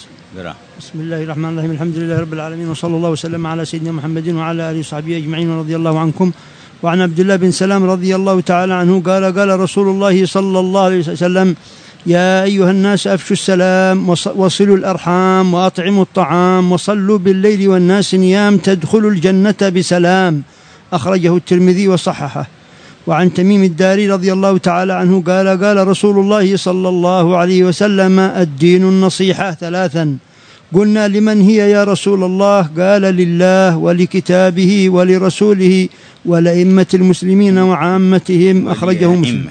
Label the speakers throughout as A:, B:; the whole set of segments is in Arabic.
A: بسم الله الرحمن الرحيم. الحمد لله رب العالمين، وصلى الله وسلم على سيدنا محمد وعلى آله وصحبه أجمعين، ورضي الله عنكم. وعن عبد الله بن سلام رضي الله تعالى عنه قال رسول الله صلى الله عليه وسلم: يا أيها الناس أفشوا السلام وصلوا الأرحام وأطعموا الطعام وصلوا بالليل والناس نيام تدخلوا الجنة بسلام. أخرجه الترمذي وصححه. وعن تميم الداري رضي الله تعالى عنه قال رسول الله صلى الله عليه وسلم: الدين النصيحة ثلاثا. قلنا: لمن هي يا رسول الله؟ قال: لله ولكتابه ولرسوله ولأئمة المسلمين وعامتهم. أخرجه مسلم.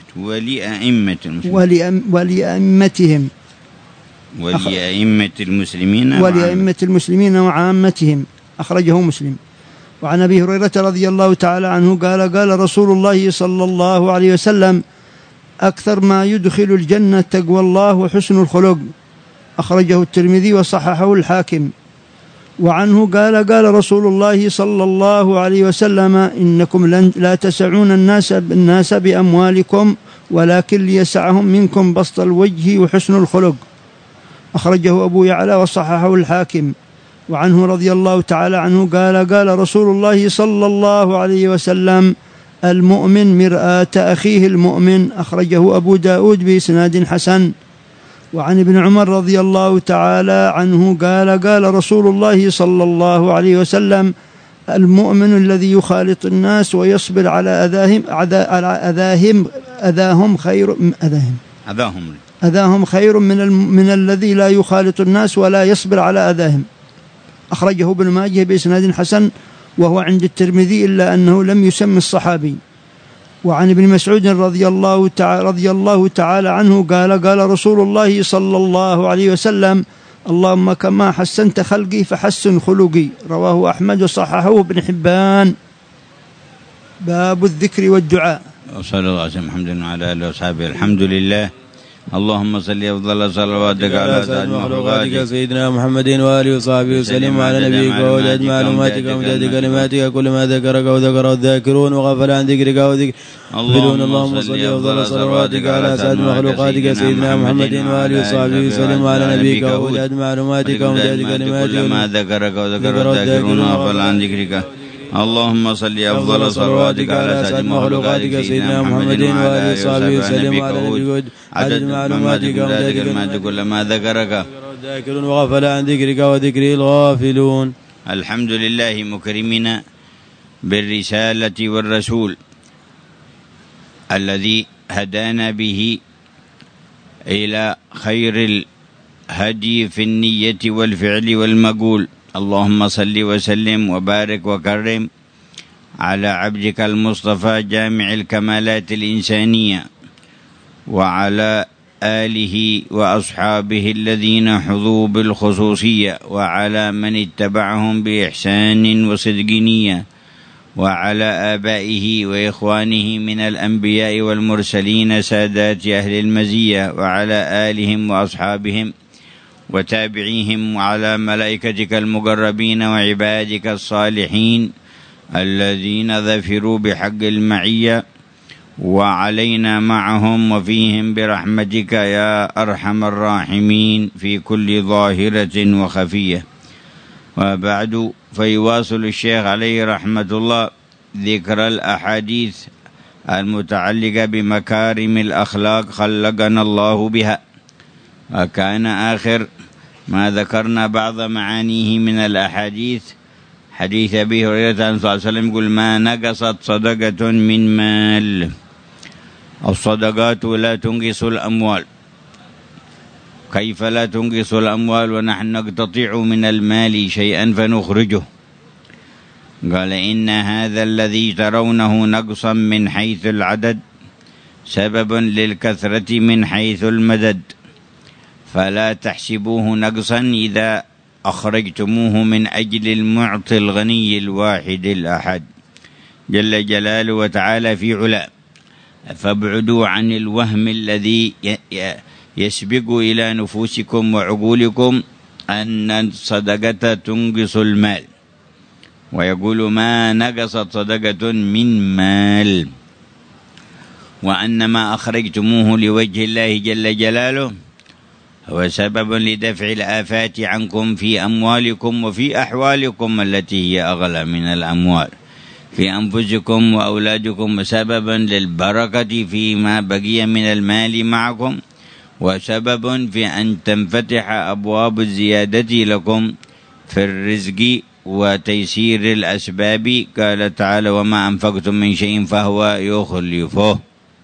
A: ولأئمة المسلمين وعامتهم. أخرجه مسلم. وعن أبي هريرة رضي الله تعالى عنه قال رسول الله صلى الله عليه وسلم: أكثر ما يدخل الجنة تقوى الله وحسن الخلق. أخرجه الترمذي وصححه الحاكم. وعنه قال رسول الله صلى الله عليه وسلم: إنكم لا تسعون الناس بأموالكم، ولكن ليسعهم منكم بسط الوجه وحسن الخلق. أخرجه أبو يعلى وصححه الحاكم. وعنه رضي الله تعالى عنه قال رسول الله صلى الله عليه وسلم: المؤمن مرآة أخيه المؤمن. أخرجه أبو داود بإسناد حسن. وعن ابن عمر رضي الله تعالى عنه قال رسول الله صلى الله عليه وسلم: المؤمن الذي يخالط الناس ويصبر على أذاهم خير من الذي لا يخالط الناس ولا يصبر على أذاهم. أخرجه ابن ماجه بإسناد حسن، وهو عند الترمذي، إلا أنه لم يسمي الصحابي. وعن ابن مسعود رضي الله تعالى عنه قال رسول الله صلى الله عليه وسلم: اللهم كما حسنت خلقي فحسن خلقي. رواه أحمد وصححه ابن حبان. باب الذكر والدعاء.
B: وصلى الله عليه وسلم الحمد لله على آله وصحبه. الحمد لله. اللهم صل أفضل صلواتك على سيد مخلوقاتك
C: سيدنا محمد وآله وصحبه وسلم، وعلى نبيك وأولاد معلوماتك ومداد كلماتك كل ما ذكرك وذكر الذاكرون وغفل عن ذكرك وذكر. اللهم صل أفضل صلواتك على سيد مخلوقاتك سيدنا محمد وآله وصحبه وسلم، وعلى نبيك وأولاد معلوماتك ومداد كلماتك
B: كل ما ذكرك وذكر الذاكرون وغفل عن ذكرك. اللهم صل أفضل صلواتك على سيد مخلوقاتك سيدنا محمد وآله وصحبه وسلم، وعلى نبيك عدد معلوماتك ومداد كلماتك كل ما ذكرك الذاكرون وغفل عن ذكرك وذكر الغافلون. الحمد لله مكرمنا بالرسالة والرسول الذي هدانا به إلى خير الهدي في النية والفعل والمقول. اللهم صل وسلم وبارك وكرم على عبدك المصطفى جامع الكمالات الإنسانية، وعلى آله وأصحابه الذين حظوا بالخصوصية، وعلى من اتبعهم بإحسان وصدق نية، وعلى آبائه وإخوانه من الأنبياء والمرسلين سادات أهل المزية، وعلى آلهم وأصحابهم وتابعيهم، وعلى ملائكتك المقربين وعبادك الصالحين الذين ظفروا بحق المعية، وعلينا معهم وفيهم برحمتك يا أرحم الراحمين في كل ظاهرة وخفية. وبعد، فيواصل الشيخ عليه رحمة الله ذكر الأحاديث المتعلقة بمكارم الأخلاق خلقنا الله بها. وكان آخر ما ذكرنا بعض معانيه من الأحاديث حديث أبي هريرة عن صلى الله عليه وسلم يقول: ما نقصت صدقة من مال. الصدقات لا تنقص الأموال. كيف لا تنقص الأموال ونحن نقتطع من المال شيئا فنخرجه؟ قال: إن هذا الذي ترونه نقصا من حيث العدد سبب للكثرة من حيث المدد، فلا تحسبوه نقصا إذا أخرجتموه من أجل المعطي الغني الواحد الأحد جل جلاله وتعالى في علا. فابعدوا عن الوهم الذي يسبق إلى نفوسكم وعقولكم أن الصدقة تنقص المال، ويقول: ما نقصت صدقة من مال، وأن ما أخرجتموه لوجه الله جل جلاله هو سبب لدفع الآفات عنكم في أموالكم وفي أحوالكم التي هي أغلى من الأموال، في أنفسكم وأولادكم، وسببا للبركة فيما بقي من المال معكم، وسبب في أن تنفتح أبواب الزيادة لكم في الرزق وتيسير الأسباب. قال تعالى: وما أنفقتم من شيء فهو يخلفه،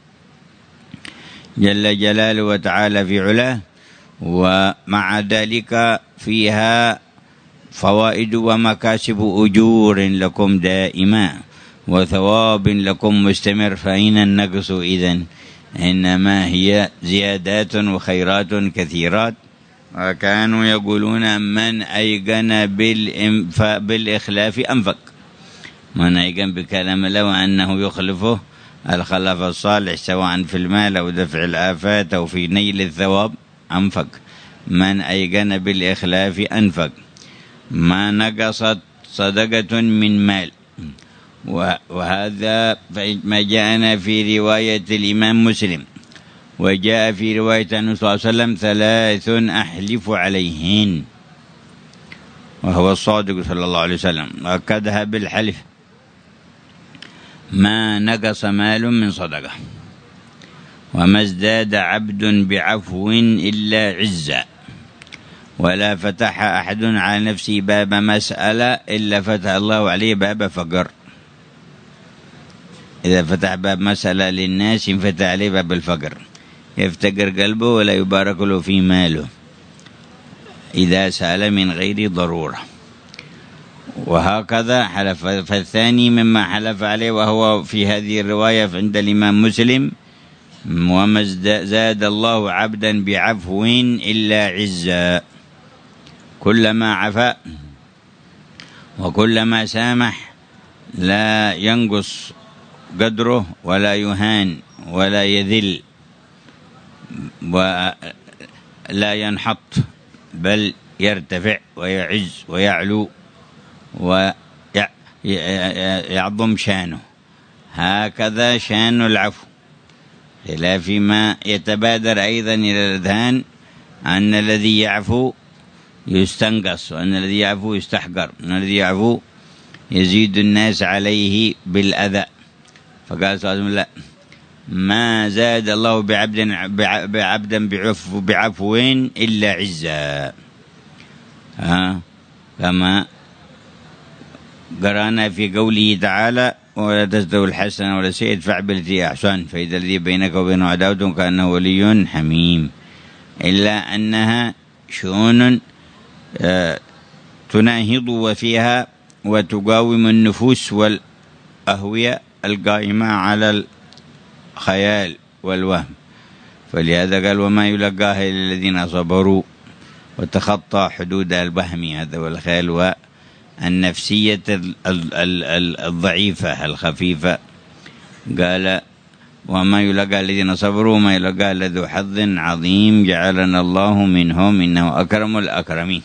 B: جل جلاله وتعالى في علاه. ومع ذلك فيها فوائد ومكاسب أجور لكم دائما وثواب لكم مستمر، فأين النقص إذن؟ إنما هي زيادات وخيرات كثيرات. وكانوا يقولون: من أيقن بالإخلاف أنفق، من أيقن بكلام الله وأنه يخلفه الخلف الصالح سواء في المال أو دفع الآفات أو في نيل الثواب أنفق. من أيقن بالإخلاف أنفق. ما نقصت صدقة من مال. وهذا ما جاءنا في رواية الإمام مسلم، وجاء في رواية النبي صلى الله عليه وسلم: 3 أحلف عليهن، وهو الصادق صلى الله عليه وسلم، أكدها بالحلف: ما نقص مال من صدقة، وما ازداد عبد بعفو إلا عزا، ولا فتح أحد على نفسه باب مسألة إلا فتح الله عليه باب فقر. إذا فتح باب مسألة للناس ينفتح عليه باب الفقر، يفتقر قلبه ولا يبارك له في ماله إذا سأل من غير ضرورة. وهكذا حلف. فالثاني مما حلف عليه وهو في هذه الرواية عند الإمام مسلم: وما زاد الله عبدا بعفو إلا عزا. كلما عفا وكلما سامح لا ينقص قدره ولا يهان ولا يذل ولا ينحط، بل يرتفع ويعز ويعلو ويعظم شانه. هكذا شان العفو، خلاف ما يتبادر أيضا إلى الأذهان أن الذي يعفو يستنقص، وأن الذي يعفو يستحقر، وأن الذي يعفو يزيد الناس عليه بالأذى. فقال صلى الله عليه وسلم: لا، ما زاد الله بعبدا بعفو إلا عزا. كما قرأنا في قوله تعالى: ولا تستوي الحسنة ولا السيئة ادفع بالتي أحسن فإذا الذي بينك وبينه عداوة كأنه ولي حميم. إلا أنها شؤون تناهض وفيها وتقاوم النفوس والأهوية القائمة على الخيال والوهم، فلهذا قال: وما يلقاها إلا الذين صبروا وتخطى حدود الوهم هذا والخيال والنفسية الضعيفة الخفيفة. قال: وما يلقى الذين صبروا وما يلقى ذو حظ عظيم جعلنا الله منهم إنه أكرم الأكرمين.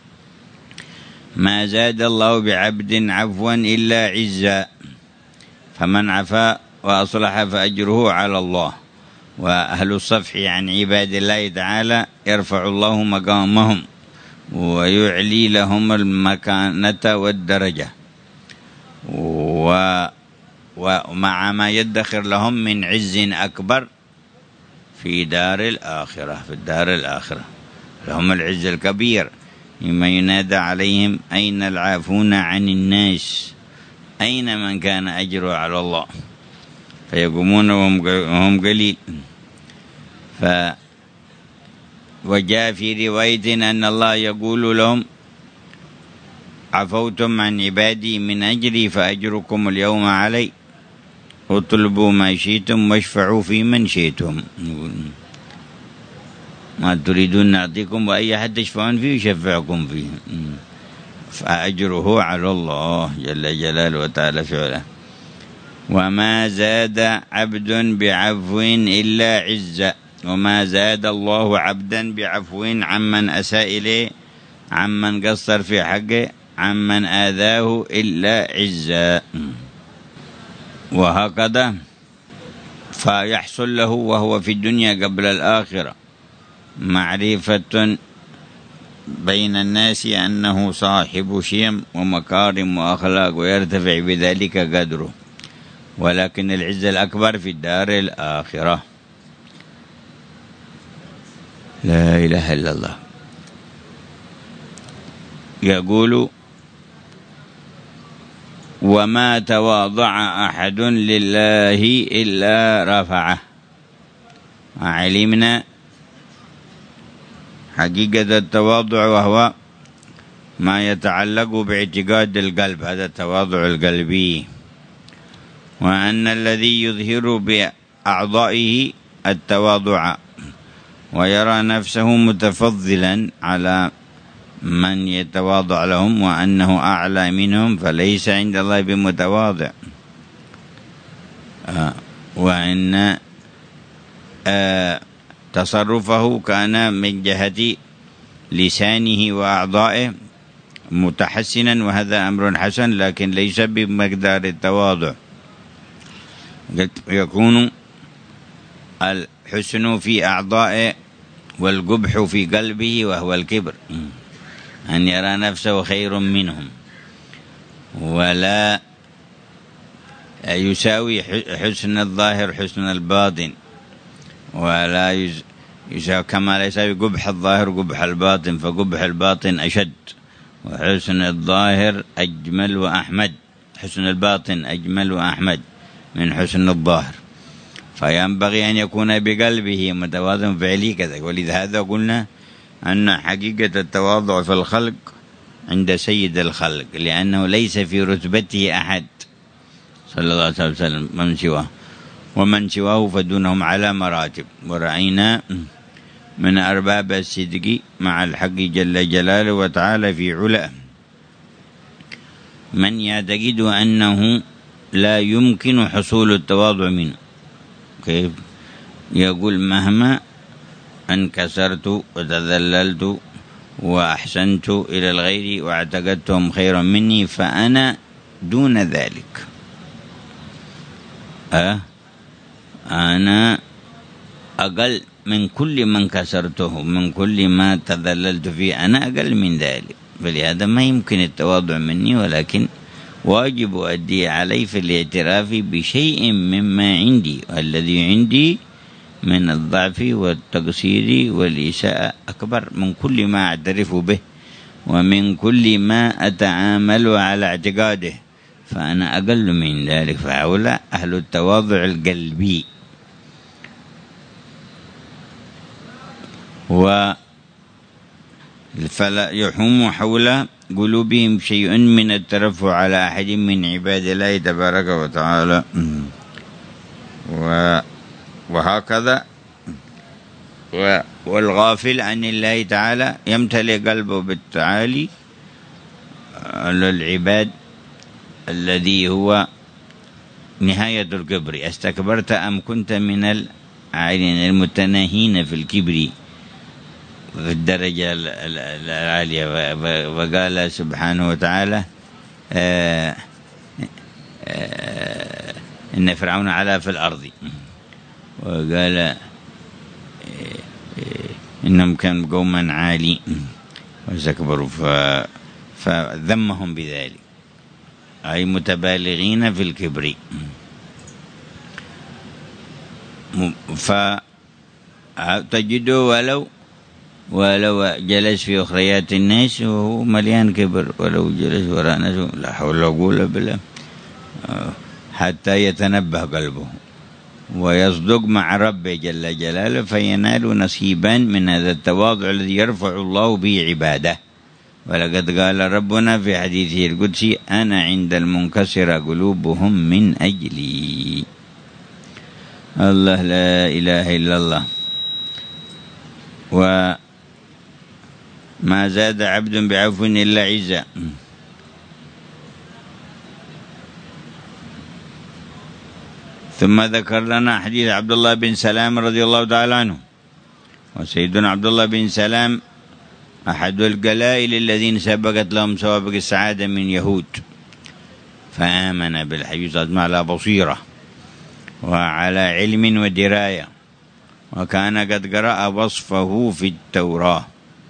B: ما زاد الله بعبد عفوا إلا عزا، فمن عفا وأصلح فأجره على الله. وأهل الصفح عن عباد الله تعالى يرفع الله مقامهم ويعلي لهم المكانة والدرجة، ومع ما يدخر لهم من عز أكبر في دار الآخرة. في الدار الآخرة لهم العز الكبير، مما ينادى عليهم: أين العافون عن الناس؟ أين من كان أجره على الله؟ فيقومون وهم قليل. وجاء في رواية أن الله يقول لهم: عفوتم عن عبادي من أجلي فأجركم اليوم علي، اطلبوا ما شئتم واشفعوا في من شئتم، ما تريدون نعطيكم وأي حد تشفعون فيه يشفعكم فيه، فأجره على الله جل جلاله وتعالى فعله. وما زاد عبد بعفو إلا عزا، وما زاد الله عبدا بعفو عمن أساء إليه، عمن قصر في حقه، عمن آذاه إلا عزا. وهكذا فيحصل له وهو في الدنيا قبل الآخرة معرفة بين الناس أنه صاحب شيم ومكارم وأخلاق ويرتفع بذلك قدره، ولكن العز الأكبر في الدار الآخرة. لا إله إلا الله. يقول: وما تواضع أحد لله إلا رفعه. علمنا حقيقة التواضع، وهو ما يتعلق باعتقاد القلب، هذا التواضع القلبي، وأن الذي يظهر بأعضائه التواضع ويرى نفسه متفضلا على من يتواضع لهم وأنه أعلى منهم فليس عند الله بمتواضع، وأن تصرفه كان من جهة لسانه وأعضائه متحسنا، وهذا أمر حسن، لكن ليس بمقدار التواضع. يكون الحسن في أعضائه والقبح في قلبه، وهو الكبر، أن يرى نفسه خير منهم، ولا يساوي حسن الظاهر حسن الباطن، ولا يساوي كما لا يساوي قبح الظاهر قبح الباطن، فقبح الباطن أشد، وحسن الظاهر أجمل وأحمد، حسن الباطن أجمل وأحمد من حسن الظاهر، فينبغي أن يكون بقلبه متواضع فعلي كذا. ولذا قلنا أن حقيقة التواضع في الخلق عند سيد الخلق، لأنه ليس في رتبته أحد صلى الله عليه وسلم من سواه، ومن سواه فدونهم على مراتب. ورأينا من أرباب الصدق مع الحق جل جلاله وتعالى في علاه من يعتقد أنه لا يمكن حصول التواضع منه. كيف؟ يقول: مهما انكسرت وتذللت وأحسنت إلى الغير واعتقدتهم خيرا مني فأنا دون ذلك، أنا أقل من كل من كسرته، من كل ما تذللت فيه، أنا أقل من ذلك. فلهذا ما يمكن التواضع مني، ولكن واجب أدي علي في الاعتراف بشيء مما عندي، والذي عندي من الضعف والتقصير والإساءة أكبر من كل ما أعترف به ومن كل ما أتعامل على اعتقاده، فأنا أقل من ذلك. فهؤلاء أهل التواضع القلبي. فلا يحوم حول قلوبهم شيء من الترفع على أحد من عباد الله تبارك وتعالى. وهكذا والغافل عن الله تعالى يمتلئ قلبه بالتعالي على العباد، الذي هو نهاية الكبر. استكبرت أم كنت من العالين المتناهين في الكبر في الدرجة العالية. وقال سبحانه وتعالى: إن فرعون علا في الأرض، وقال إنهم كانوا قوما عالي واستكبروا فذمهم بذلك، أي متبالغين في الكبر. فتجده ولو جلس في أخريات الناس وهو مليان كبر، ولو جلس وراء ناس لا حول ولا قوة بالله، حتى يتنبه قلبه ويصدق مع ربه جل جلاله، فينال نصيبا من هذا التواضع الذي يرفع الله به عباده. ولقد قال ربنا في حديثه القدسي: أنا عند المنكسر قلوبهم من أجلي. الله، لا إله إلا الله. وما زاد عبد بعفو إلا عزا. ثم ذكر لنا حديث عبد الله بن سلام رضي الله تعالى عنه. وسيدنا عبد الله بن سلام أحد القلائل الذين سبقت لهم سوابق السعادة من يهود، فآمن بالحديث على بصيرة وعلى علم ودراية، وكان قد قرأ وصفه في التوراة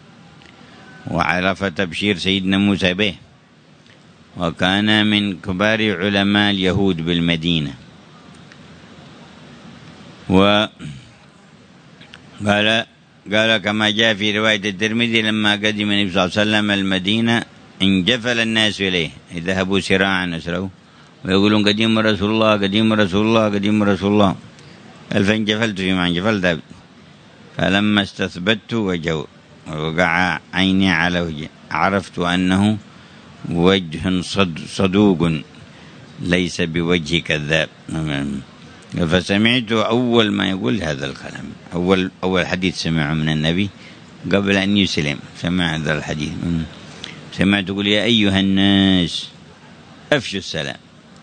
B: وعرف تبشير سيدنا موسى به، وكان من كبار علماء اليهود بالمدينة. وقال كما جاء في رواية الترمذي لما قدم النبي صلى الله عليه وسلم المدينة انجفل الناس إليه، ذهبوا سراعا نسروا ويقولون قديم رسول الله قديم رسول الله قديم رسول الله، قال فانجفلت فيما انجفلت، فلما استثبت وجهه ووقع عيني على وجهه عرفت أنه وجه صدوق ليس بوجه كذاب. فسمعت أول ما يقول هذا الكلام، أول حديث سمعه من النبي قبل أن يسلم، سمع هذا الحديث، سمعت يقول يا أيها الناس أفشوا السلام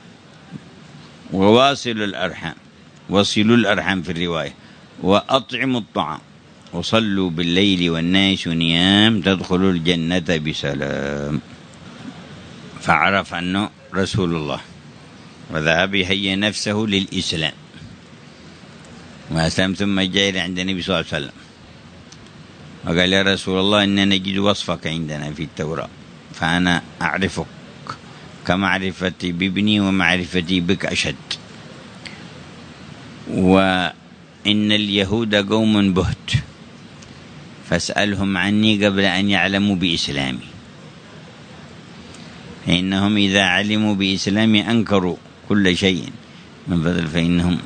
B: وواصلوا الأرحام، وصلوا الأرحام في الرواية، وأطعموا الطعام، وصلوا بالليل والناس نيام تدخلوا الجنة بسلام. فعرف أنه رسول الله وذهب يهيئ نفسه للإسلام وأسلم، ثم جاء عند النبي صلى الله عليه وسلم وقال يا رسول الله إننا نجد وصفك عندنا في التوراة، فأنا أعرفك كمعرفتي بابني ومعرفتي بك أشد، وإن اليهود قوم بهت فاسألهم عني قبل أن يعلموا بإسلامي، فإنهم إذا علموا بإسلامي أنكروا كل شيء من فضل، فإنهم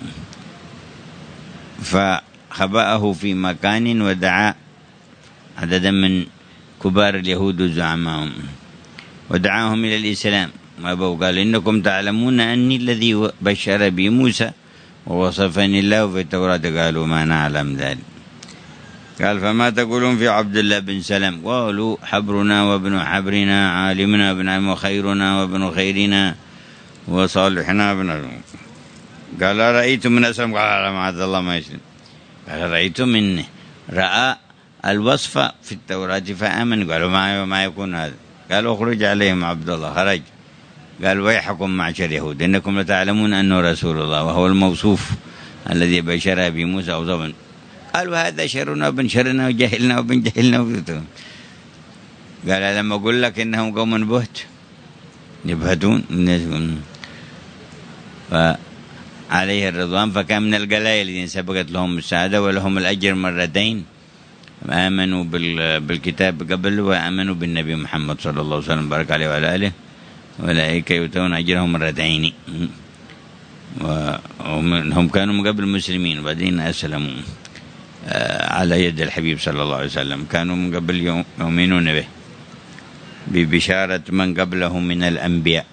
B: فخبأه في مكان ودعا عددا من كبار اليهود وزعمائهم ودعاهم إلى الإسلام وأبوا، قال إنكم تعلمون أني الذي بشر بي موسى ووصفني الله في التوراة، قالوا ما نعلم ذلك. قال فما تقولون في عبد الله بن سلام؟ قالوا حبرنا وابن حبرنا، عالمنا وابن عالم، وخيرنا وابن خيرنا، وصالحنا وابن. قال رأيت من أسلم؟ قال معاذ الله ما يسلم. قال رأيت من رأى الوصف في التوراة فآمن. قالوا ما يكون هذا؟ قالوا اخرج عليهم عبد الله. خرج. قال ويحكم معشر يهود إنكم لتعلمون أنه رسول الله وهو الموصوف الذي بشر بموسى وصفا. قالوا هذا شرنا وبن شرنا وجهلنا وبن جهلنا. قال لما أقول لك إنهم قوم بهت يبهتون. فعليه الرضوان فكان من القلائل الذين سبقت لهم السعادة ولهم الأجر مرتين، آمنوا بالكتاب قبل وآمنوا بالنبي محمد صلى الله عليه وسلم بارك عليه وعلى آله، أولئك يؤتون أجرهم مرتين. وهم كانوا من قبل مسلمين وبعدين أسلموا على يد الحبيب صلى الله عليه وسلم، كانوا من قبل يؤمنون به ببشارة من قبله من الأنبياء.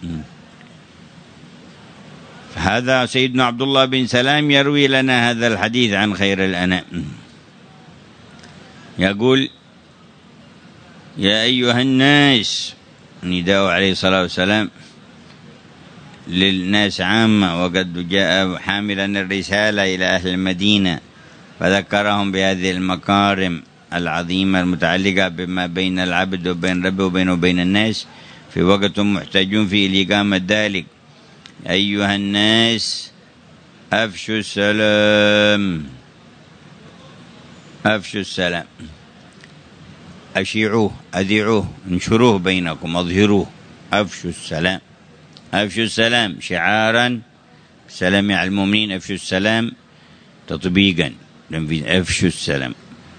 B: هذا سيدنا عبد الله بن سلام يروي لنا هذا الحديث عن خير الأنام، يقول يا أيها الناس، نداء عليه الصلاة والسلام للناس عامة، وقد جاء حاملا الرسالة إلى أهل المدينة فذكرهم بهذه المكارم العظيمة المتعلقة بما بين العبد وبين ربه وبينه وبين الناس في وقت محتاجون فيه لإقامة ذلك. أيها الناس أفشوا السلام، أفشوا السلام، أشيعوه، أذيعوه، انشروه بينكم، أظهروه. أفشوا السلام، أفشوا السلام شعارا سلام على المؤمنين، أفشوا السلام تطبيقا، أفشوا السلام،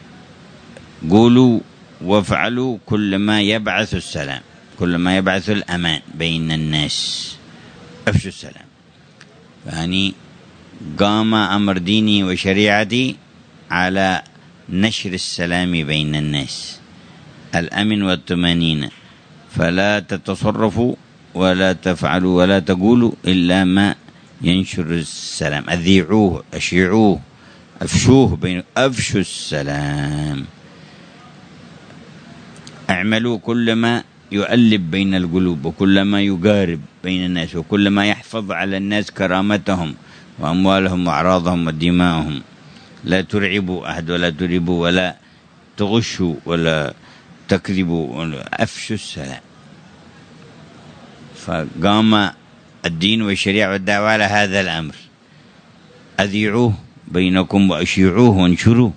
B: قولوا وافعلوا كل ما يبعث السلام، كل ما يبعث الأمان بين الناس، أفشوا السلام. يعني قام أمر ديني وشريعتي على نشر السلام بين الناس، الأمن والطمأنينة، فلا تتصرفوا ولا تفعلوا ولا تقولوا إلا ما ينشر السلام، أذيعوه، أشيعوه، أفشوه بين، أفشوا السلام، اعملوا كل ما يؤلف بين القلوب وكل ما يقارب بين الناس وكل ما يحفظ على الناس كرامتهم وأموالهم وأعراضهم ودماءهم، لا ترعبوا أحد ولا تريبوا ولا تغشوا ولا تكذبوا، أفشوا السلام. فقام الدين والشريعة والدعوة على هذا الأمر، أذيعوه بينكم وأشيعوه وانشروه.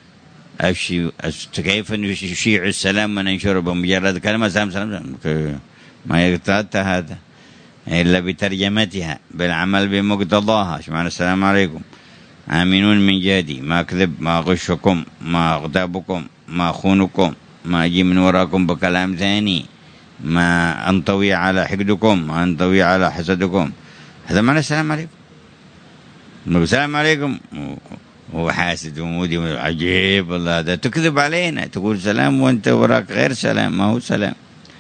B: كيف نشيع السلام وننشره بمجرد كلمة سلام سلام؟ ما يتأتى هذا إلا بترجمتها بالعمل بمقتضاها. شو معنى السلام عليكم؟ آمنون من جهدي، ما أكذب، ما أغشكم، ما أغتابكم، ما أخونكم، ما أجي من وراكم بكلام ثاني، ما أنطوي على حقدكم، ما أنطوي على حسدكم. هذا معنى السلام عليكم. السلام عليكم هو حاسد ومودي عجيب والله، هذا تكذب علينا، تقول سلام وانت وراك غير سلام، ما هو سلام.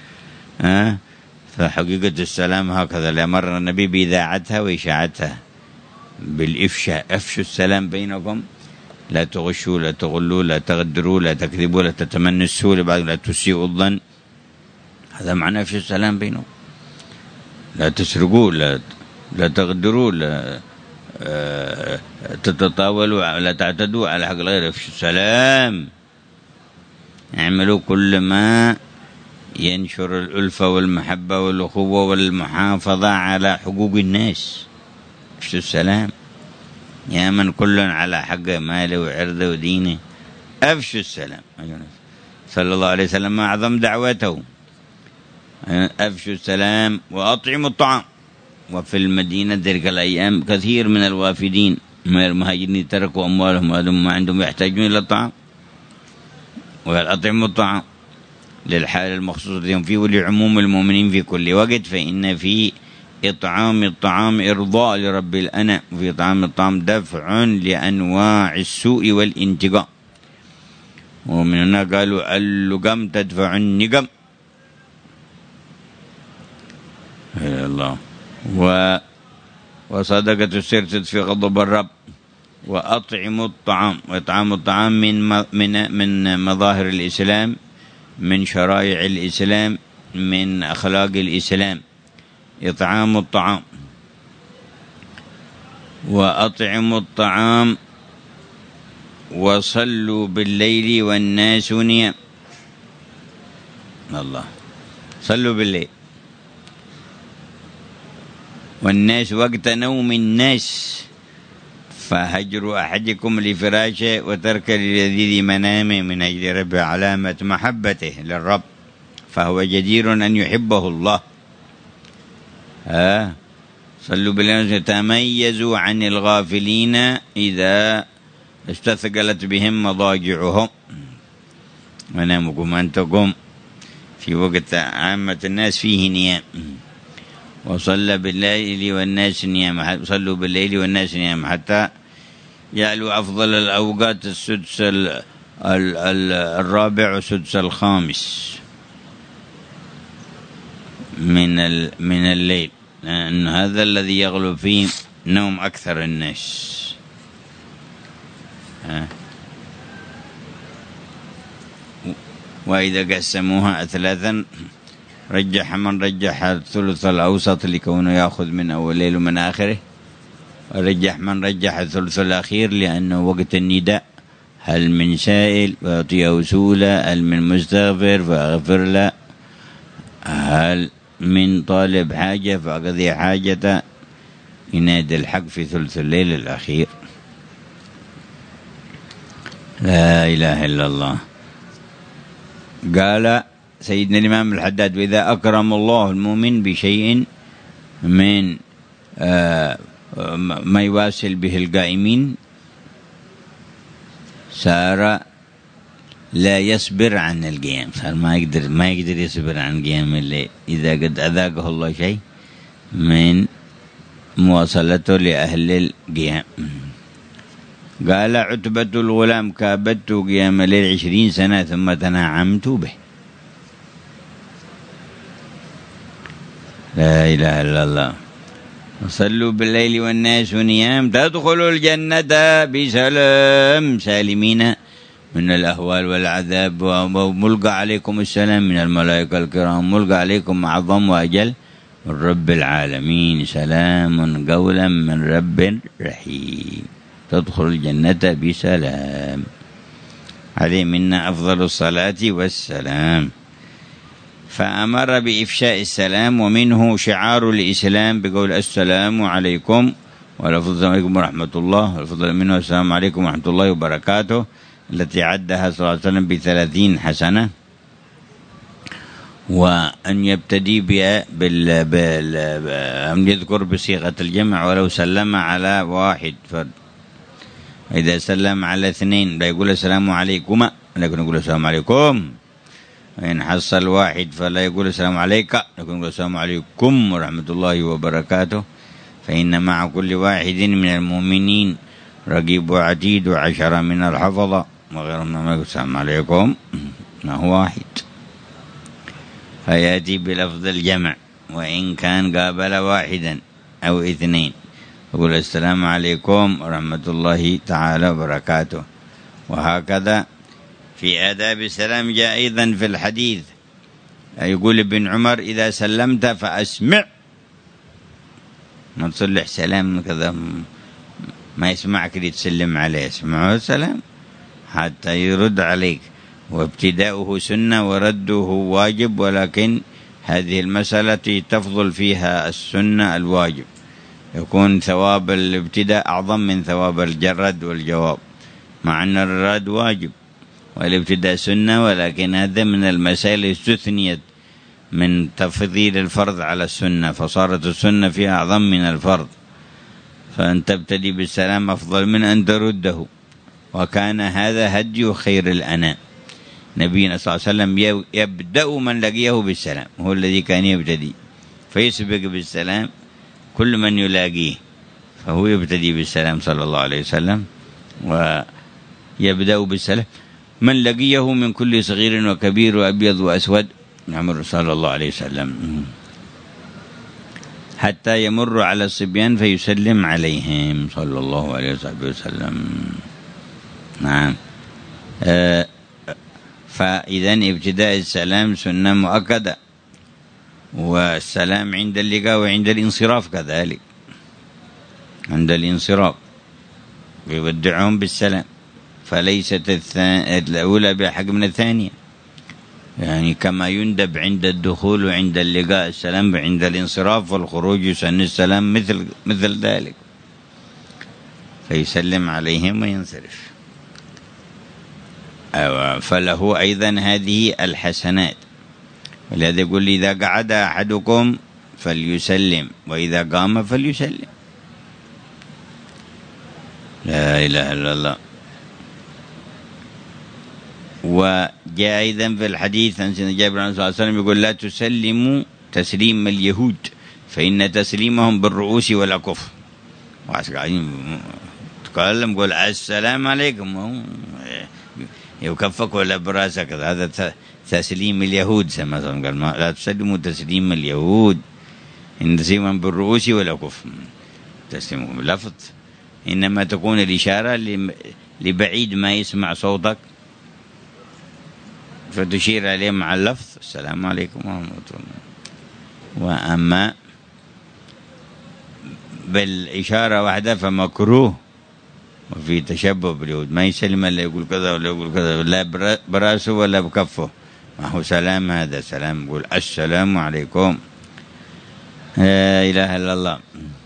B: فحقيقة السلام هكذا لأمر النبي بإذاعتها وإشاعتها بالإفشاء. أفشوا السلام بينكم، لا تغشوا، لا تغلوا، لا تغدروا، لا تكذبوا، لا تتمنوا السوء لبعض، لا تسيئوا الظن. هذا معنى أفشوا السلام بينكم. لا تسرقوا، لا تغدروا، لا تتطاولوا، لا تعتدوا على حق الغير. أفشوا السلام. اعملوا كل ما ينشر الألفة والمحبة والأخوة والمحافظة على حقوق الناس. أفشوا السلام. يا من كل على حق ماله وعرضه ودينه، أفشوا السلام. صلى الله عليه وسلم ما أعظم دعوته، أفشوا السلام وأطعموا الطعام. وفي المدينة تلك الأيام كثير من الوافدين من المهاجرين تركوا أموالهم وهم ما عندهم يحتاجون إلى الطعام، وقال أطعموا الطعام للحال المخصوص لهم فيه ولعموم المؤمنين في كل وقت، فإن في إطعام الطعام إرضاء لرب الأنام، وفي إطعام الطعام دفع لأنواع السوء والانتقام. ومن هنا قالوا اللقم تدفع النقم. الله. وصدقة السر تدفع غضب الرب. وأطعموا الطعام، وإطعام الطعام من مظاهر الإسلام، من شرائع الإسلام، من أخلاق الإسلام. إطعام الطعام. وأطعموا الطعام وصلوا بالليل والناس نيام. الله. صلوا بالليل والناس وقت نوم الناس، فهجر أحدكم لفراشه وترك للذيذ منامه من أجل ربه علامة محبته للرب، فهو جدير أن يحبه الله. صلوا بالليل تميزوا عن الغافلين إذا استثقلت بهم مضاجعهم. ونامكم أنتكم في وقت عامة الناس فيه نيام. وصلى بالليل والناس نيام، صلوا بالليل والناس نيام حتى يعلو أفضل الأوقات السدس الرابع والسدس الخامس من الليل، لأن هذا الذي يغلب فيه نوم أكثر الناس. وإذا قسموها ثلاثا رجح من رجح الثلث الأوسط لكونه يأخذ من أول الليل ومن آخره، ورجح من رجح الثلث الأخير لأنه وقت النداء. هل من سائل فأعطيه سؤله، هل من مستغفر فأغفر له، هل من طالب حاجة فأقضي حاجته. ينادي الحق في ثلث الليل الأخير. لا إله إلا الله. قال سيدنا الإمام الحداد: وإذا أكرم الله المؤمن بشيء من ما يواصل به القائمين صار لا يصبر عن القيام، صار ما يقدر يصبر عن قيام الليل إذا قد أذاقه الله شيء من مواصلته لأهل القيام. قال عتبة الغلام: كابدت قيام الليل 20 سنة ثم تنعمت به. لا إله إلا الله. صلوا بالليل والناس نيام تدخلوا الجنة بسلام سالمين من الأهوال والعذاب، وملقى عليكم السلام من الملائكة الكرام، ملقى عليكم أعظم وأجل من رب العالمين، سلام قولا من رب رحيم. تدخل الجنة بسلام. عليه منا أفضل الصلاة والسلام. فأمر بإفشاء السلام، ومنه شعار الإسلام بقول السلام عليكم واللفظ السلام عليكم ورحمة الله، والفضل منه السلام عليكم ورحمة الله وبركاته، التي عدها صلى الله عليه وسلم ب30 حسنة. وأن يبتدي أن يذكر بصيغة الجمع ولو سلم على واحد فرد. إذا سلم على 2 لا يقول السلام عليكم، لكن يقول السلام عليكم. وإن حصل واحد فلا يقول السلام عليك، لكن يقول السلام عليكم ورحمة الله وبركاته. فإن مع كل واحد من المؤمنين رقيب وعتيد و10 من الحفظة وغيرهم من الملك. السلام عليكم ما هو واحد، فيأتي بلفظ الجمع وإن كان قابل واحدا أو 2، يقول السلام عليكم ورحمة الله تعالى وبركاته. وهكذا في آداب السلام جاء أيضا في الحديث، يقول ابن عمر إذا سلمت فأسمع، ما تصلح سلام كذا ما يسمعك تسلم عليه، اسمعه السلام حتى يرد عليك. وابتداؤه سنة ورده واجب، ولكن هذه المسألة تفضل فيها السنة الواجب، يكون ثواب الابتداء أعظم من ثواب الرد والجواب، مع أن الرد واجب والابتداء سنة، ولكن هذا من المسائل استثنيت من تفضيل الفرض على السنة، فصارت السنة فيها أعظم من الفرض، فأن تبتدي بالسلام أفضل من أن ترده. وكان هذا هدي خير الأنام، نبينا صلى الله عليه وسلم يبدأ من لقيه بالسلام، هو الذي كان يبتدي، فيسبق بالسلام كل من يلاقيه، فهو يبتدي بالسلام صلى الله عليه وسلم، ويبدأ بالسلام من لقيه من كل صغير وكبير وأبيض وأسود، نعم صلى الله عليه وسلم، حتى يمر على الصبيان فيسلم عليهم صلى الله عليه وسلم. نعم. فإذا ابتداء السلام سنة مؤكدة، والسلام عند اللقاء وعند الانصراف كذلك. عند الانصراف يودعهم بالسلام، فليست الأولى بحق من الثانية، يعني كما يندب عند الدخول وعند اللقاء السلام، عند الانصراف والخروج يسن السلام مثل ذلك، فيسلم عليهم وينصرف. فله أيضا هذه الحسنات، ولهذا يقول إذا قعد أحدكم فليسلم وإذا قام فليسلم. لا إله إلا الله. وجاء أيضا في الحديث عن سيدنا جابر صلى الله عليه وسلم يقول لا تسلموا تسليم اليهود فإن تسليمهم بالرؤوس والأكف. قاعدين تكلم يقول السلام عليكم يكفك ولا براسك، هذا تسليم اليهود. قال لا تسلموا تسليم اليهود إن تسليمهم بالرؤوس والأكف، تسليمهم لفظ، إنما تكون الإشارة لبعيد ما يسمع صوتك فتشير عليه مع اللفظ السلام عليكم ورحمة الله. وأما بالإشارة واحدة فمكروه، وفي تشبه باليهود، ما يسلم إلا يقول كذا ولا يقول كذا، لا براسه ولا بكفه، ما هو سلام، هذا سلام يقول السلام عليكم. لا إله إلا الله.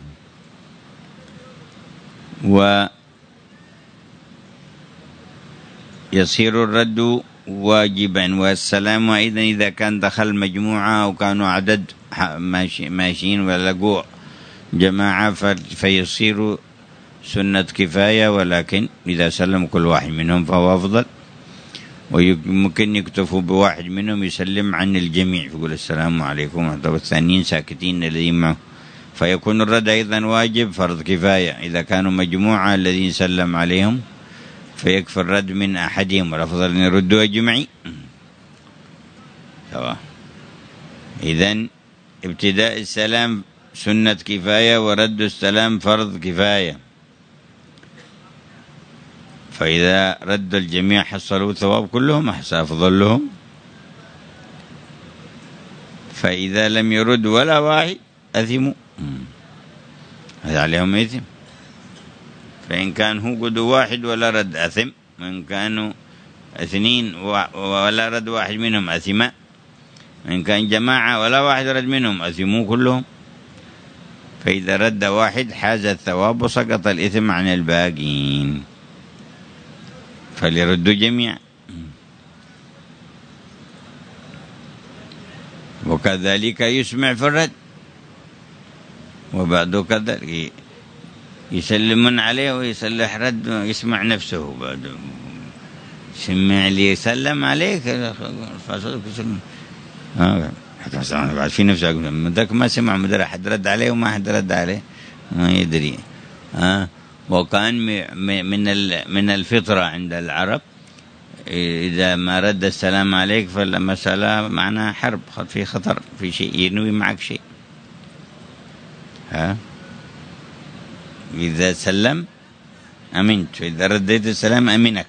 B: ويصير الرد واجبا، والسلام أيضا إذا كان دخل مجموعة أو كانوا عدد ماشيين ولقوا جماعة فيصير سنة كفاية، ولكن إذا سلم كل واحد منهم فهو أفضل، ويمكن يكتفوا بواحد منهم يسلم عن الجميع يقول السلام عليكم، والثانيين ساكتين الذين معه، فيكون الرد أيضا واجب فرض كفاية. إذا كانوا مجموعة الذين سلم عليهم فيكفي الرد من أحدهم، والأفضل أن يردوا أجمعين. إذن ابتداء السلام سنة كفاية، ورد السلام فرض كفاية، فإذا رد الجميع حصلوا ثواب كلهم أفضل لهم، فإذا لم يرد ولا واحد أثموا، هذا عليهم إثم. فإن كان هو قد واحد ولا رد أثم، وإن كانوا 2 ولا رد واحد منهم أثما، وإن كان جماعة ولا واحد رد منهم أثموا كلهم. فإذا رد واحد حاز الثواب وسقط الإثم عن الباقين، فليردوا جميعا. وكذلك يسمع في الرد، وبعده كذلك يسلمون عليه ويصلح رد ويسمع نفسه بعد سمع لي سلم عليك بعد في نفسه ذاك ما سمع مدري حد رد عليه وما حد رد عليه ما يدري. وكان من الفطرة عند العرب إذا ما رد السلام عليك فالمسألة معناها حرب، في خطر، في شيء ينوي معك شيء. إذا سلم أمنت، وإذا رديت السلام أمنك،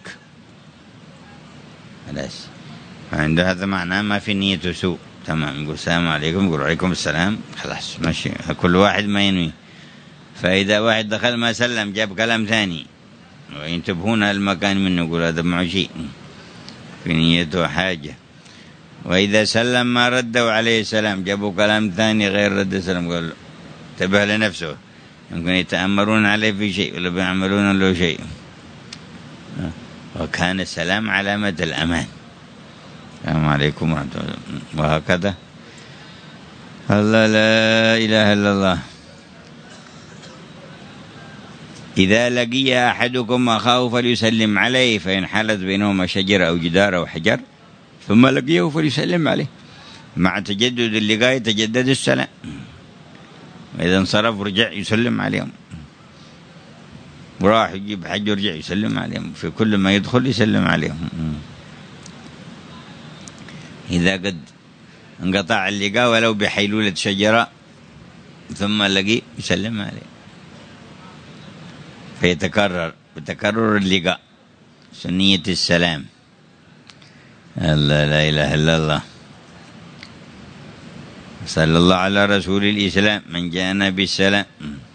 B: خلاص. فعند هذا معناه ما في نية سوء، تمام. يقول السلام عليكم، يقول عليكم السلام، خلاص ماشي، كل واحد ما ينوي. فإذا واحد دخل ما سلم جاب كلام ثاني وينتبهون المكان منه، يقول هذا معه شيء في نيته حاجة. وإذا سلم ما ردوا عليه السلام جابوا كلام ثاني غير رد السلام، قال انتبه لنفسه، يمكن يتأمرون عليه في شيء ولا بيعملون له شيء. وكان السلام علامة الأمان. السلام عليكم ورحمة الله، وهكذا. الله لا إله إلا الله. إذا لقي أحدكم أخاه فليسلم عليه، فإن حالت بينهما شجرة أو جدار أو حجر ثم لقيه فليسلم عليه. مع تجدد اللقاء يتجدد السلام، وإذا انصرف رجع يسلم عليهم، وراح يجيب حج ورجع يسلم عليهم، في كل ما يدخل يسلم عليهم. إذا قد انقطع اللقاء ولو بحيلولة شجرة ثم لقي يسلم عليه، فيتكرر بتكرر اللقاء سنية السلام. الله لا إله إلا الله. صلى الله على رسول الإسلام من جاءنا بالسلام.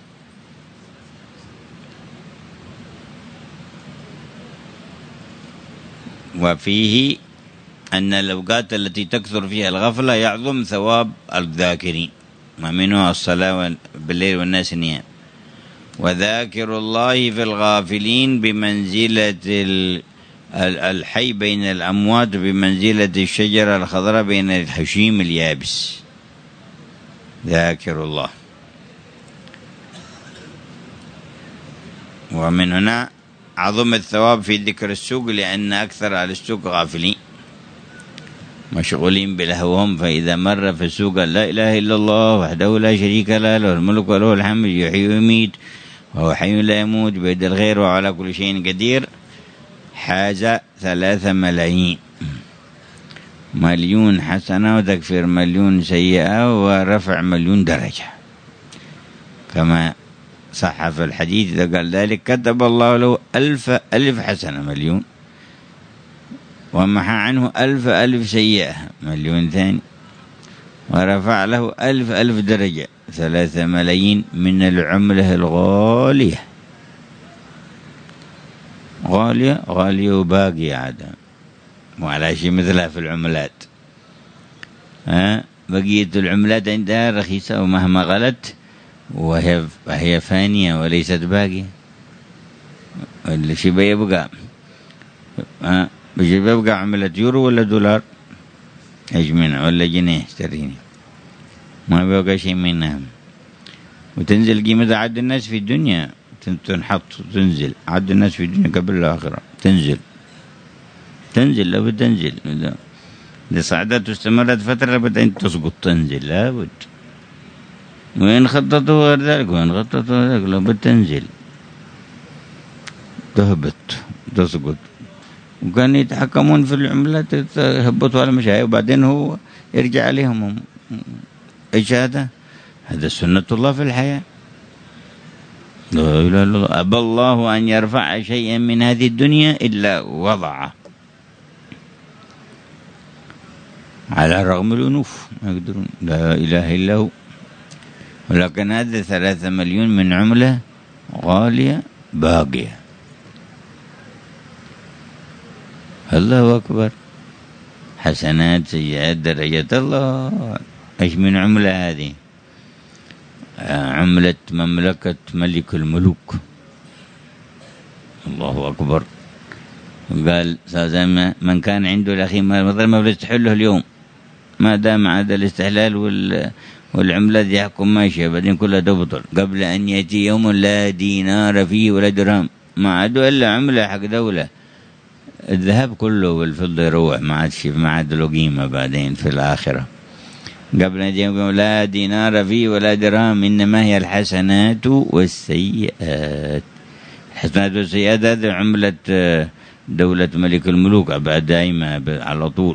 B: وفيه أن الأوقات التي تكثر فيها الغفلة يعظم ثواب الذاكرين، ومنها الصلاة بالليل والناس نيام. وذاكر الله في الغافلين بمنزلة الحي بين الأموات، بمنزلة الشجرة الخضراء بين الحشيم اليابس. ذاكر الله. ومن هنا عظم الثواب في ذكر السوق، لأن أكثر أهل السوق غافلين مشغولين بلهوهم، فإذا مر في السوق لا إله إلا الله وحده لا شريك له، له الملك وله الحمد يحيي ويميت وهو حي لا يموت بيد الخير وعلى كل شيء قدير، حاز 3 ملايين، مليون حسنة وتكفير مليون سيئة ورفع مليون درجة، كما صح في الحديث إذا قال ذلك كتب الله له 1000 حسنة مليون، ومحى عنه 1000 سيئة مليون ثاني، ورفع له 1000 درجة 3 ملايين من العملة الغالية. غالية وباقية عادة، وعلى شيء مثلها في العملات. بقية العملات عندها رخيصة ومهما غلت وهي فانية وليست باقية. الشيء بيبقى بيبقى عملة يورو ولا دولار أجمعنا ولا جنيه استرليني، ما بيبقى شيء منها. وتنزل قيمة عد الناس في الدنيا، تنحط تنزل عد الناس في الدنيا قبل الآخرة، تنزل لابد تنزل. إذا صعدت واستمرت فترة لابد أن تسقط، تنزل لابد. وإن خططوا غير ذلك لابد تنزل، تهبط تسقط. وكان يتحكمون في العملات، يهبطوا على المشاية وبعدين هو يرجع عليهم. إيش هذا سنة الله في الحياة. لا إله إلا الله. أبى الله أن يرفع شيئا من هذه الدنيا إلا وضعه، على رغم الأنوف ما يقدرون. لا إله إلا هو. ولكن هذا 3 مليون من عملة غالية باقية. الله أكبر. حسنات سيئات درجات الله. إيش من عملة هذه؟ عملة مملكة ملك الملوك. الله أكبر. قال من كان عنده الأخير ما بيستحله اليوم ما دام عاد الاستحلال والعملة دي يحكم ماشية، بعدين كلها تبطل قبل أن يأتي يوم لا دينار فيه ولا درهم، ما عادوا إلا عملة حق دولة. الذهب كله والفضة يروح، ما عاد له قيمة بعدين في الآخرة. قبل أن يأتي يوم لا دينار فيه ولا درهم إنما هي الحسنات والسيئات. الحسنات والسيئات هذه عملة دولة ملك الملوك بعد دائما على طول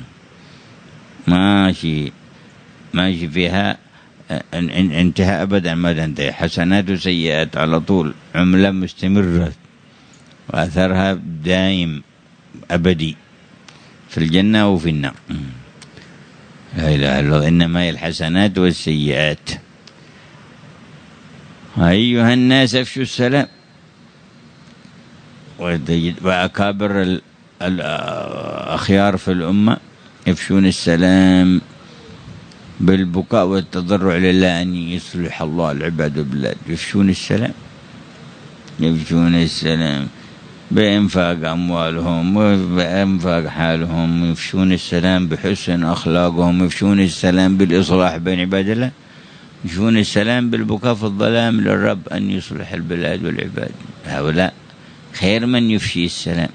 B: ماشي فيها انتهاء أبدا ما تنتهي. حسنات وسيئات على طول، عملة مستمرة وأثرها دائم أبدي في الجنة وفي النار. لا إله إلا الله. إنما هي الحسنات والسيئات. أيها الناس أفشوا السلام. وأكابر الأخيار في الأمة يفشون السلام بالبكاء والتضرع لله أن يصلح الله العباد والبلاد. يفشون السلام بإنفاق أموالهم وبإنفاق حالهم، يفشون السلام بحسن أخلاقهم، يفشون السلام بالإصلاح بين عباد الله، يفشون السلام بالبكاء في الظلام للرب أن يصلح البلاد والعباد. هؤلاء خير من يفشي السلام،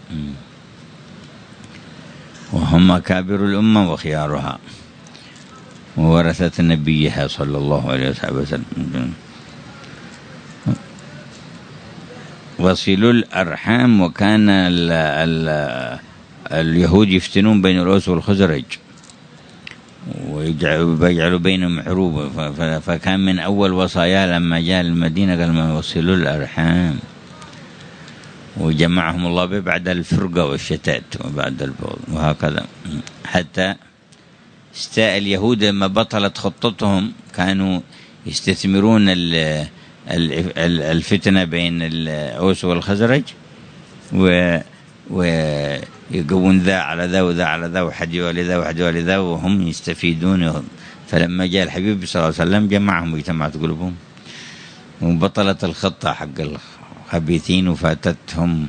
B: وهم أكابر الأمة وخيارها وورثة نبيها صلى الله عليه وسلم. وصلوا الأرحام. وكان اليهود يفتنون بين الأوس والخزرج ويجعلوا بينهم حروب، فكان من أول وصايا لما جاء المدينة قال ما وصلوا الأرحام، وجمعهم الله به بعد الفرقة والشتات وبعد البغض. وهكذا حتى استاء اليهود لما بطلت خطتهم، كانوا يستثمرون الفتنة بين الأوس والخزرج ويقوون ذا على ذا وذا على ذا وحد يولي ذا وحد يولي ذا وهم يستفيدون. فلما جاء الحبيب صلى الله عليه وسلم جمعهم واجتمعت قلوبهم وبطلت الخطة حق الخبيثين، وفاتتهم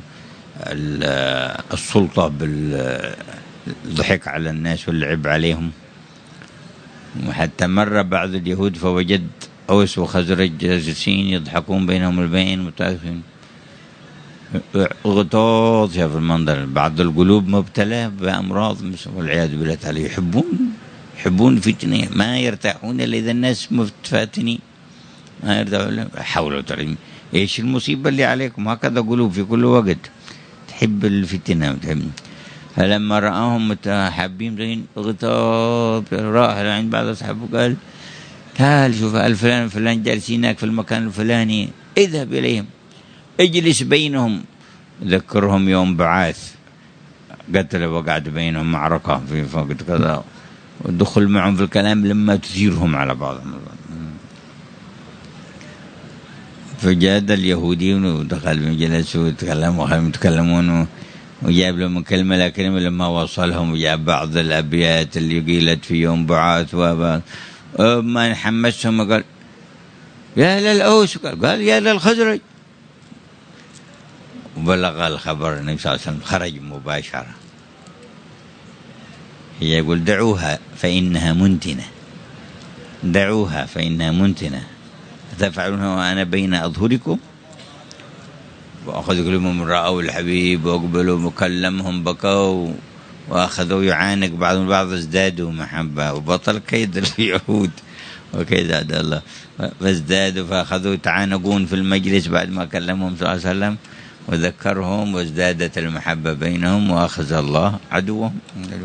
B: السلطة بالضحك على الناس واللعب عليهم. وحتى مر بعض اليهود فوجد أوس وخزرج جالسين يضحكون بينهم البين متأخرين. اغتاظ شاف المنظر. بعض القلوب مبتلى بأمراض والعياذ بالله تعالى، يحبون فتنة، ما يرتاحون إلا إذا الناس متفاتنين، ما يرتاحون. حاولوا ترى إيش المصيبة اللي عليكم؟ هكذا قلوب في كل وقت تحب الفتنة. فلما رآهم متحابين زين اغتاظ، راح عند بعض أصحابه قال تعال شوف الفلان فلان جالسين هناك في المكان الفلاني، اذهب إليهم اجلس بينهم، ذكرهم يوم بعاث قتل وقعد بينهم معركة في وقت كذا، ودخل معهم في الكلام لما تثيرهم على بعضهم. فجاد اليهوديون ودخل من جلسوا يتكلمون وجاب لهم كلمة لا كلمة. لما وصلهم وجاب بعض الأبيات اللي قيلت في يوم بعاث ما حمسهم قال يا للأوس، قال يا للخزرج، وبلغ الخبر النبي صلى الله عليه وسلم، خرج مباشرة. هي يقول دعوها فإنها منتنة، دعوها فإنها منتنة، تفعلونها وأنا بين أظهركم. وأخذوا كلهم رأوا الحبيب وأقبلوا وكلمهم بكوا وأخذوا يعانق بعضهم البعض، ازدادوا محبة وبطل كيد اليهود وكيد عبد الله، فازدادوا فأخذوا يتعانقون في المجلس بعد ما كلمهم صلى الله عليه وسلم وذكرهم، وازدادت المحبة بينهم وأخذ الله عدوهم.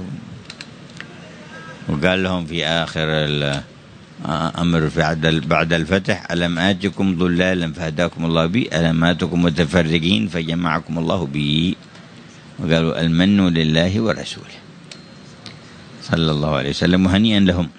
B: وقال لهم في آخر الأمر بعد الفتح ألم آتكم ضلالا فهداكم الله بي، ألم آتكم متفرقين فجمعكم الله بي. وقالوا المن لله ورسوله صلى الله عليه وسلم، وهنيئا لهم.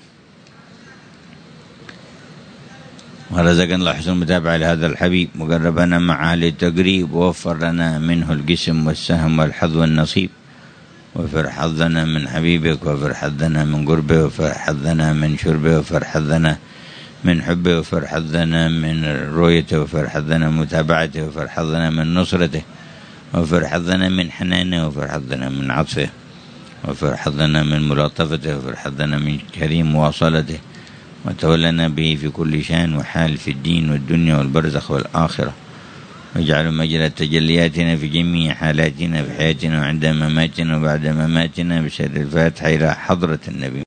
B: ورزقنا الله حسن المتابعة لهذا الحبيب، وقربنا مع أهل التقريب، ووفر لنا منه القسم والسهم والحظ والنصيب. وفر حظنا من حبيبك، وفر حظنا من قربه، وفر حظنا من شربه، وفر حظنا من حبه، وفر حظنا من رؤيته، وفر حظنا من متابعته، وفر حظنا من نصرته، وفر حظنا من حنانه، وفر حظنا من عطفه، وفر حظنا من ملاطفته، وفر حظنا من كريم مواصلته، وتولنا به في كل شان وحال في الدين والدنيا والبرزخ والآخرة، واجعل مجرى تجلياتنا في جميع حالاتنا في حياتنا وعند مماتنا وبعد مماتنا، بشر الفاتحة إلى حضرة النبي.